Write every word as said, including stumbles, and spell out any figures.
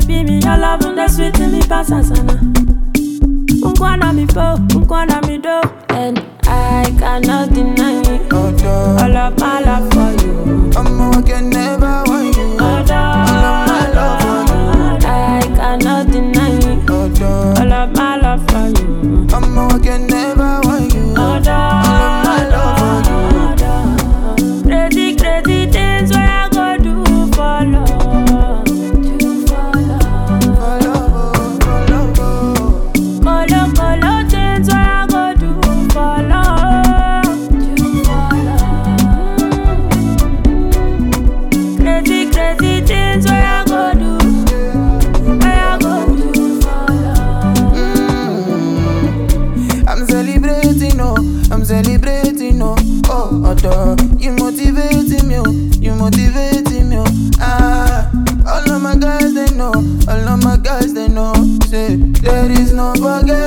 baby, me, your love and the sweet to me, pass sana. Unkwana mi po, unkwana mi do, and I cannot deny it. Oh, duh. All of my love for you. I'm a can never want you. Oh, All of my love for you. I cannot deny it. Oh, duh. All of my love for you. I'm a can never want you. Oh, All of my love for you. Crazy, crazy things where I go do for love. Do for love. For love, oh, for love, oh. Colo, colo things where I go do for love. Do for love. Crazy, crazy things where I go do. Where I go do for love. Mm. I'm celebrating, oh, I'm celebrating, oh, oh, oh, duh. You motivating me, oh, you motivating me, oh, ah. All of my guys they know, all of my guys they know, say there is no forget.